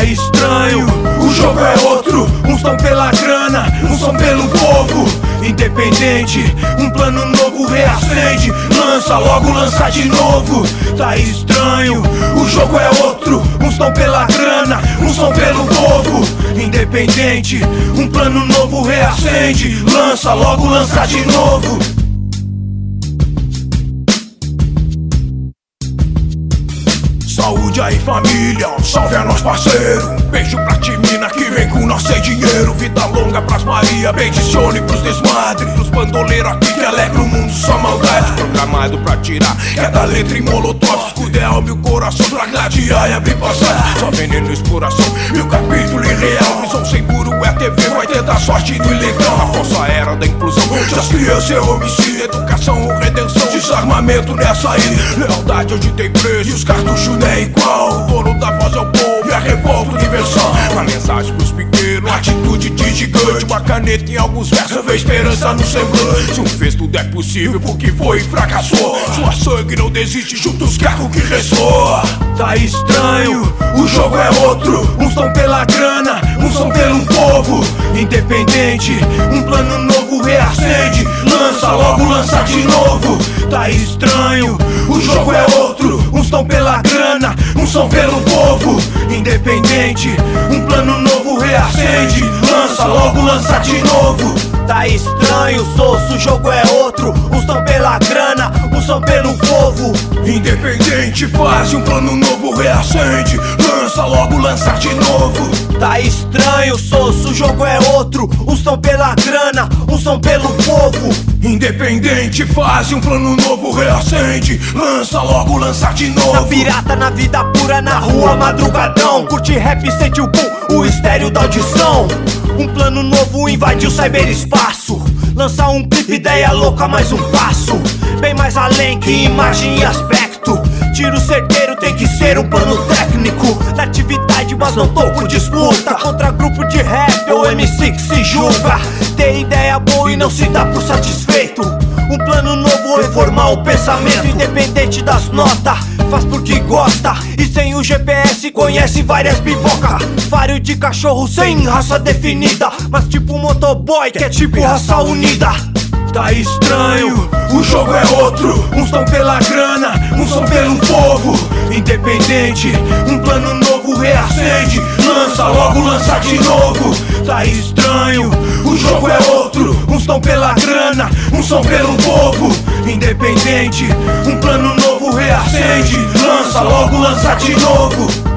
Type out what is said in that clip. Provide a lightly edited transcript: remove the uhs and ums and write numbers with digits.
Tá estranho, o jogo é outro. Uns tão pela grana, uns são pelo povo. Independente, um plano novo reacende. Lança, logo lança de novo. Tá estranho, o jogo é outro. Uns tão pela grana, uns são pelo povo. Independente, um plano novo reacende. Lança, logo lança de novo. Saúde aí família, um salve a nós parceiro. Um beijo pra Timina que vem com nós sem dinheiro. Vida longa pras Maria, bendicione pros desmadre. Pros bandoleiros aqui que alegra o mundo, só maldade. Programado pra tirar cada letra em molotov. Escudo é alma e o coração pra gladiar e abrir passagem. Só veneno e exploração e o capítulo irreal. Visão sem muro é TV, vai tentar sorte no ilegal. Na falsa era da inclusão, onde as crianças é homicídio. Educação ou redenção, desarmamento nessa aí. Lealdade hoje tem preço e os cartuchos não é igual. O dono da voz é o povo e a revolta universal. Uma mensagem pros pequenos, atitude de gigante. Uma caneta em alguns versos, vê esperança no semblante. Se um fez tudo é possível porque foi e fracassou. Sua sangue não desiste, junta os carros que ressoa. Tá estranho, o jogo é outro. Uns tão pela grana, uns são pelo povo. Independente, um plano novo reacende. Lança, logo lança de novo. Tá estranho, o jogo é outro. Uns tão pela grana, uns são pelo povo. Independente, um plano novo reacende. Lança, logo lança de novo. Tá estranho, soço, o jogo é outro. Uns tão pela grana, uns são pelo povo. Independente, faz um plano novo reacende. Lança, logo lança de novo. Tá estranho, soço, o jogo é outro. Uns tão pela grana, uns são pelo povo. Independente, faz um plano novo reacende. Lança, logo lança de novo. Na pirata, na vida pura, na rua, madrugadão. Curte rap, sente o boom, o estéreo da audição. Um plano novo invade o cyberespaço. Lança um clipe, ideia louca, mais um passo. Bem mais além que imagem e aspecto. Tiro certeiro tem que ser um plano técnico. Da atividade, mas não tô por disputa. Contra grupo de rap ou MC que se julga. Ter ideia boa e não se dá por satisfeito. Um plano novo reformar o pensamento. Independente das notas, faz porque gosta. E sem o GPS conhece várias biboca. Fário de cachorro sem raça definida, mas tipo motoboy que é tipo raça unida. Tá estranho, o jogo é outro. Uns tão pela grana, uns são pelo povo. Independente, um plano novo reacende. Lança, logo lança de novo. Tá estranho, o jogo é outro. Uns tão pela grana, uns são pelo povo. Independente, um plano novo reacende. Lança, logo lança de novo.